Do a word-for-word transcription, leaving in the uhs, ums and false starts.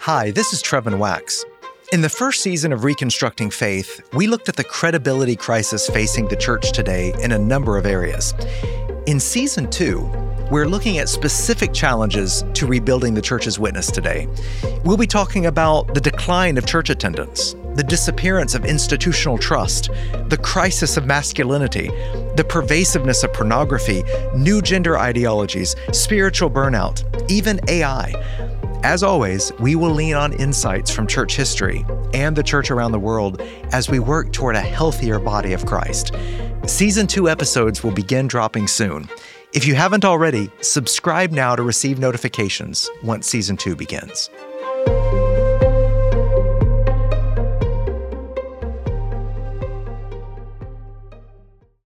Hi, this is Trevin Wax. In the first season of Reconstructing Faith, we looked at the credibility crisis facing the church today in a number of areas. In season two, we're looking at specific challenges to rebuilding the church's witness today. We'll be talking about the decline of church attendance, the disappearance of institutional trust, the crisis of masculinity, the pervasiveness of pornography, new gender ideologies, spiritual burnout, even A I. As always, we will lean on insights from church history and the church around the world as we work toward a healthier body of Christ. Season two episodes will begin dropping soon. If you haven't already, subscribe now to receive notifications once season two begins.